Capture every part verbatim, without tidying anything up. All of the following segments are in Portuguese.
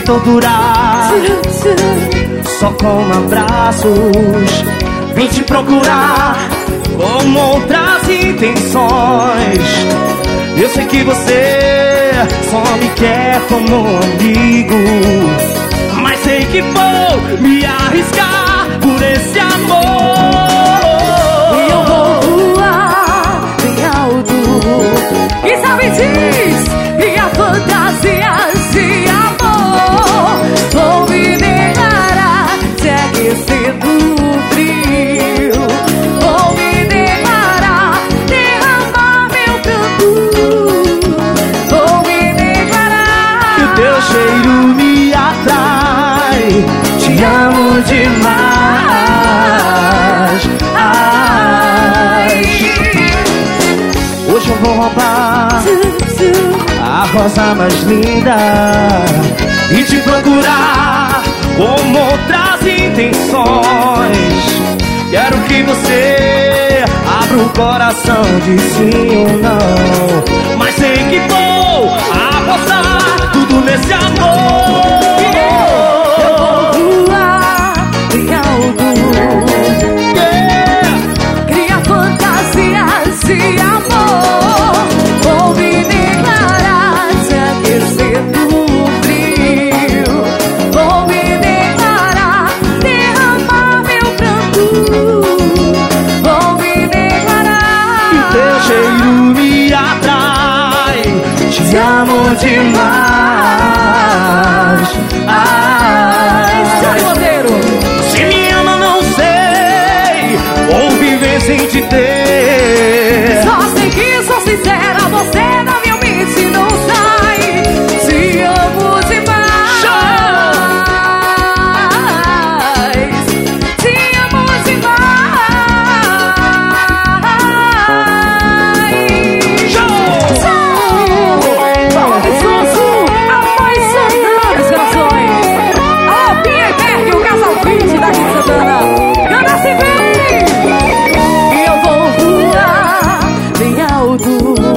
torturar, só com abraços. Vim te procurar com outras intenções. Eu sei que você só me quer como amigo, mas sei que vou me arriscar por esse amor. E eu vou voar bem alto, e sabe diz, minha fantasia de amor. Vou me declarar, te aquecendo o frio. Vou me declarar, derramar meu pranto. Vou me declarar, que o teu cheiro me atrai. Te amo demais. Ai. Hoje eu vou roubar a rosa mais linda e te procurar com outras intenções. Quero que você abra o coração de sim ou não, mas sei que vou apostar tudo nesse amor. eu vou voar bem alto, Yeah. cria fantasias de amor. Vou me declarar, te aquecendo o frio. Vou me declarar, derramar meu pranto. Vou me declarar, Que o teu cheiro me atrai. Te amo demais. Ai. Johnny Monteiro. Se me ama não sei, vou viver sem te ter. Só sei que sou sincera, você da minha mente não sai. Te amo demais. Te amo demais. Show! Bob Sonso, apaixonando os corações. Alô, Pinha e Berg, o casal vinte daqui de Santana. Canta assim, vem! E eu vou voar bem alto,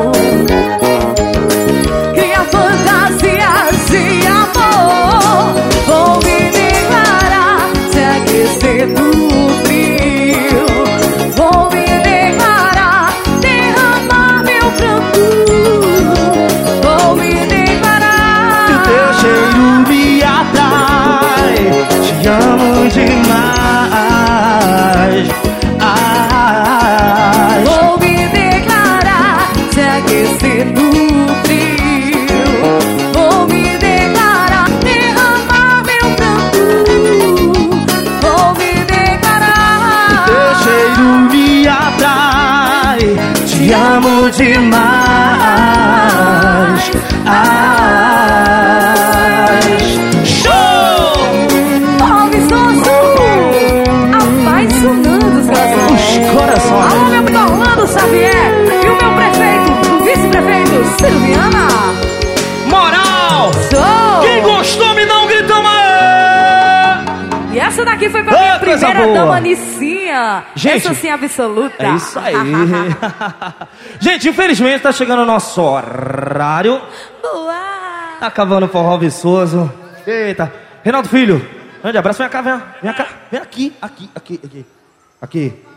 cria fantasias de amor. Vou me declarar, te aquecendo o frio. Vou me declarar, derramar meu pranto. Vou me Que o declarar, teu cheiro me atrai. Te amo demais. Ai. vou me declarar, te aquecendo o frio. Vou me declarar, derramar meu pranto. Vou me declarar, Teu cheiro me atrai. Te amo demais. Ai. Show! Bob Sonso, apaixonando os corações. Os corações. Alô, meu amigo Orlando Xavier e o meu prefeito, o vice-prefeito Silviana. Moral! Show! Quem gostou me dá um gritão aí! E essa daqui foi pra minha Ah, coisa primeira boa. dama Nicinha. Gente, essa sim absoluta. É isso aí. Gente, infelizmente tá chegando o nosso horário. Boa. Tá acabando o forró viçoso. Eita. Reinaldo Filho, grande abraço. Vem cá, vem, vem cá. Vem aqui, aqui, aqui, aqui. Aqui.